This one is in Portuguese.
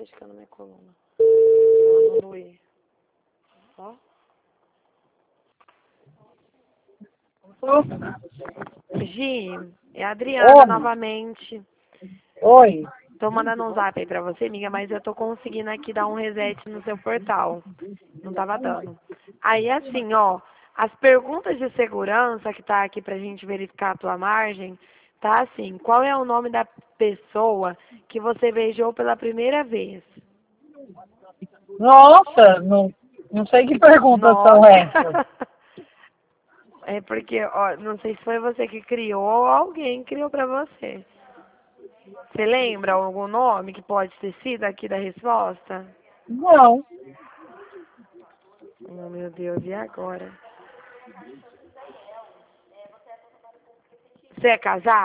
machucando minha coluna. Não doer. Ó. Gi, é a Adriana Oi. novamente. Oi. Tô mandando um zap aí pra você, amiga, mas eu tô conseguindo aqui dar um reset no seu portal. Não tava dando. Aí, assim, ó, as perguntas de segurança que tá aqui pra gente verificar a tua margem, tá assim, qual é o nome da pessoa que você beijou pela primeira vez? Nossa, não sei que perguntas são Nossa! essas. É porque, ó, não sei se foi você que criou ou alguém criou pra você. Você lembra algum nome que pode ter sido aqui da resposta? Não. Oh, meu Deus, e agora? Você é casado?